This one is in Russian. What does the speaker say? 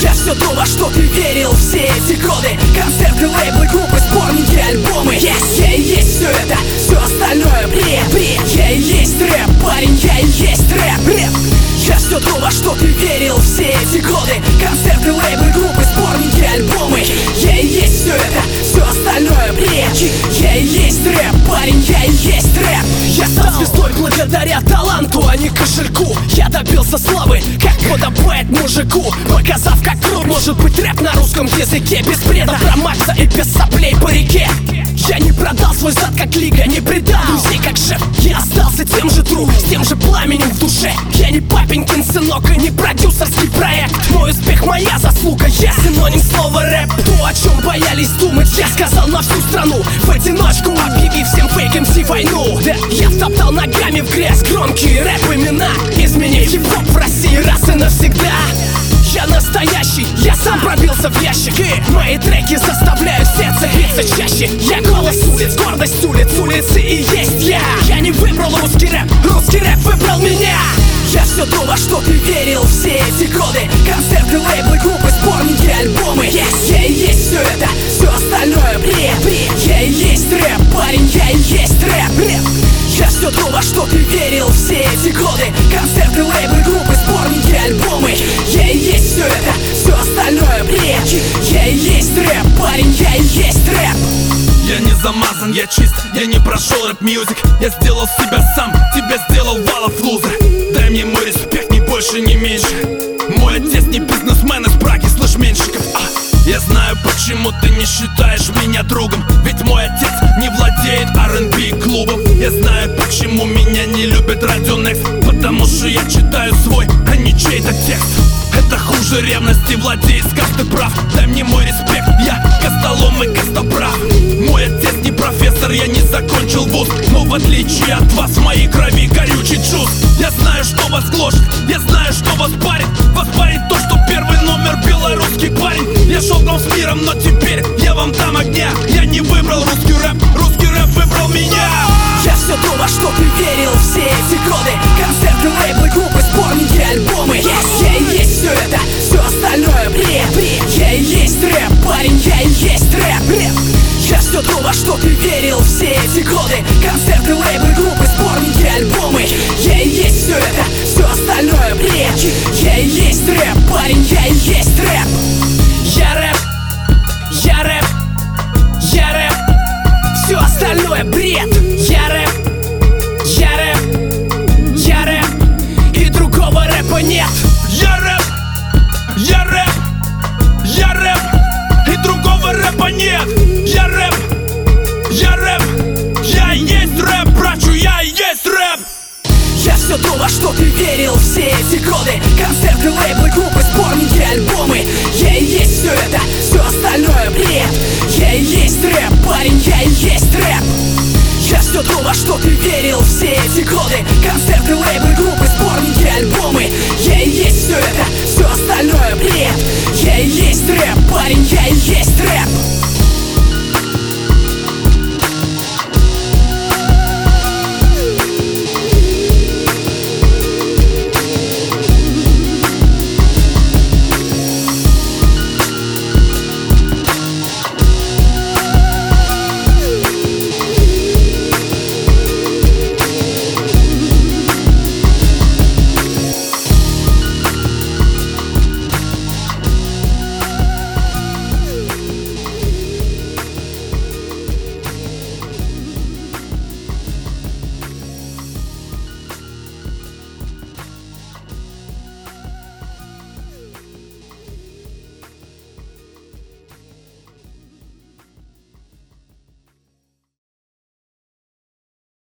Я все то, во что ты верил все эти годы. Концерты, лейблы, группы, сборники, альбомы. Я и есть все это, все остальное бред. Я и есть рэп, парень, я и есть рэп. Я все то, во что ты верил все эти годы. Концерты, лейблы, группы, сборники, альбомы. Я и есть все это, все остальное бред. Я и есть рэп, парень, я и есть рэп. Я стал звездой благодаря таланту, а не кошельку. Я добился славы, как подобает мужику, показав, как крут может быть рэп на русском языке. Без бреда про Макса и без соплей по реке. Я не продал свой зад, как Лига, не предал друзей, как шеф. Я остался тем же тру, с тем же пламенем в душе. Я не папенькин сынок и не продюсерский проект. Мой успех, моя заслуга, я синоним слова рэп. То, о чем боялись думать, я сказал на всю страну, в одиночку объявив всем фейк МС войну. Да, я втоптал ногами в грязь громкие рэп-имена, изменив хип-хоп в России раз и навсегда. Я настоящий, я сам пробился в ящик, и мои треки заставляют сердце биться чаще. Я голос улиц, гордость улиц, улицы и есть я. Я не выбрал русский рэп выбрал меня. Я все то, во что ты верил все эти годы. Концерты, лейблы, группы, сборники, альбомы. Я и есть все это, все остальное бред. Я и есть рэп, парень, я и есть рэп. Я все то, во что ты верил все эти годы. Концерты, лейблы, группы, сборники, альбомы. Я и есть все это, все остальное бред. Я и есть рэп, парень, я и есть рэп. Я не замазан, я чист, я не прошел рэп-мьюзик. Я сделал себя сам, тебя сделал Валов лузер. Дай мне мой респект, ни больше, ни меньше. Мой отец не бизнесмен из Праги, слышь, меньшиков. Я знаю, почему ты не считаешь меня другом, ведь мой отец не владеет R&B клубом. Я знаю, почему меня не любит Радио Next, потому что я читаю свой, а не чей-то текст. Это хуже ревности, владеет касты прав. Дай мне мой респект, я костолом и костоправ. Мой отец не профессор, я не закончил вуз, но в отличие от вас в моей крови горючий джуз. Я знаю, что вас гложет, я знаю, что вас парит. Вас парит то, что первый номер белорусский парень. Я шел там с миром, но теперь я вам дам огня. Я не выбрал русский рэп выбрал меня. Я все то, во что ты верил все эти годы. Концерты, лейблы, группы, сборники, альбомы. Я и есть все это, все остальное бред. Я и есть рэп, парень, я и есть рэп. Я все то, во что ты верил все эти годы. Концерты, лейблы, группы, сборники, альбомы. Я и есть все это, все остальное бред. Я и есть рэп, парень, я и есть рэп. Я рэп, я рэп, я рэп. Все остальное бред. Я рэп, я рэп, я рэп. И другого рэпа нет. Я рэп, я рэп, я рэп. И другого рэпа нет. Я рэп, я рэп, я и есть рэп, брачу, я и есть рэп. Я все то, во что ты верил все эти годы. Концерты, лейблы, группы, сборники, альбомы. Я и есть все это, все остальное бред. Я и есть рэп, парень, я и есть рэп. Я все то, во что ты верил все эти годы. Концерты, лейблы, группы, сборники, альбомы. Я и есть все это, все остальное бред. Я и есть рэп, парень, я и есть